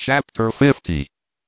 Chapter 50.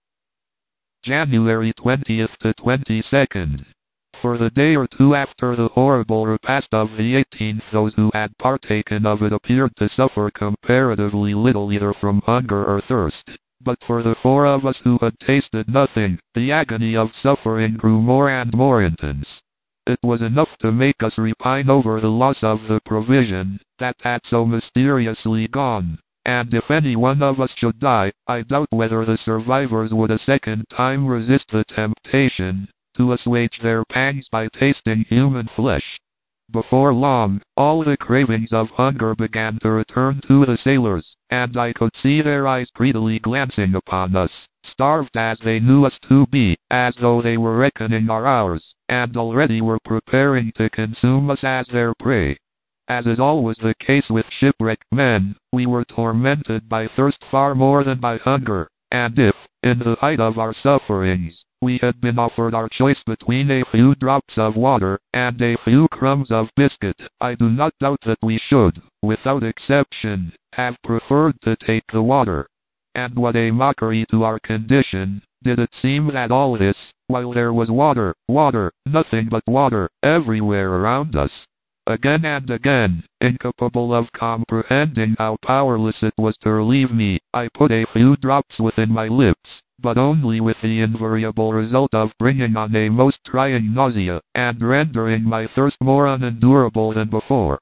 January 20th to 22nd. For the day or two after the horrible repast of the 18th, those who had partaken of it appeared to suffer comparatively little either from hunger or thirst. But for the four of us who had tasted nothing, the agony of suffering grew more and more intense. It was enough to make us repine over the loss of the provision that had so mysteriously gone. And if any one of us should die, I doubt whether the survivors would a second time resist the temptation to assuage their pangs by tasting human flesh. Before long, all the cravings of hunger began to return to the sailors, and I could see their eyes greedily glancing upon us, starved as they knew us to be, as though they were reckoning our hours, and already were preparing to consume us as their prey. As is always the case with shipwrecked men, we were tormented by thirst far more than by hunger, and if, in the height of our sufferings, we had been offered our choice between a few drops of water and a few crumbs of biscuit, I do not doubt that we should, without exception, have preferred to take the water. And what a mockery to our condition did it seem that all this, while there was water, nothing but water, everywhere around us. Again and again, incapable of comprehending how powerless it was to relieve me, I put a few drops within my lips, but only with the invariable result of bringing on a most trying nausea, and rendering my thirst more unendurable than before.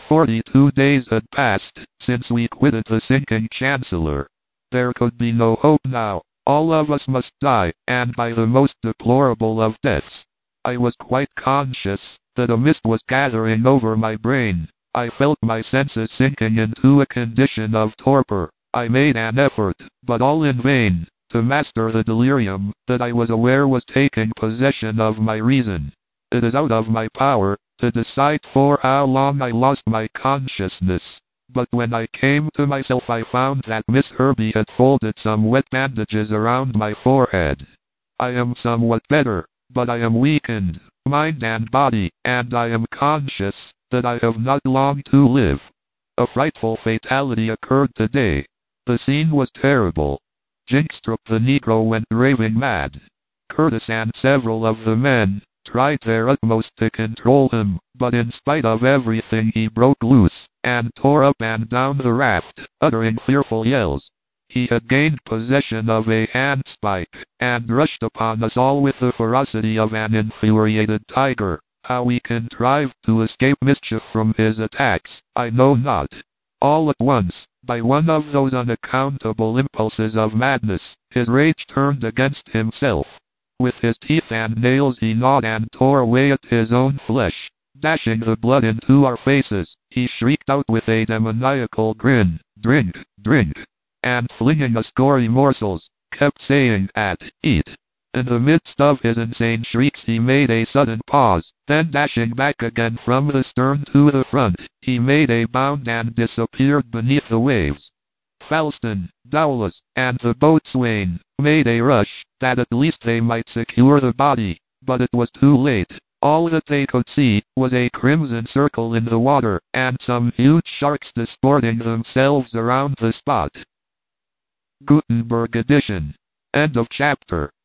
42 days had passed since we quitted the sinking Chancellor. There could be no hope now. All of us must die, and by the most deplorable of deaths. I was quite conscious that a mist was gathering over my brain. I felt my senses sinking into a condition of torpor. I made an effort, but all in vain, to master the delirium that I was aware was taking possession of my reason. It is out of my power to decide for how long I lost my consciousness. But when I came to myself, I found that Miss Herbie had folded some wet bandages around my forehead. I am somewhat better, but I am weakened, mind and body, and I am conscious that I have not long to live. A frightful fatality occurred today. The scene was terrible. Jynxtrop the Negro went raving mad. Curtis and several of the men tried their utmost to control him, but in spite of everything he broke loose, and tore up and down the raft, uttering fearful yells. He had gained possession of a handspike, and rushed upon us all with the ferocity of an infuriated tiger. How we contrived to escape mischief from his attacks, I know not. All at once, by one of those unaccountable impulses of madness, his rage turned against himself. With his teeth and nails he gnawed and tore away at his own flesh. Dashing the blood into our faces, he shrieked out with a demoniacal grin, "Drink, drink!" and flinging us gory morsels, kept saying, "Eat." In the midst of his insane shrieks he made a sudden pause, then dashing back again from the stern to the front, he made a bound and disappeared beneath the waves. Falston, Dowlas, and the boatswain made a rush, that at least they might secure the body, but it was too late. All that they could see was a crimson circle in the water, and some huge sharks disporting themselves around the spot. Gutenberg edition. End of chapter.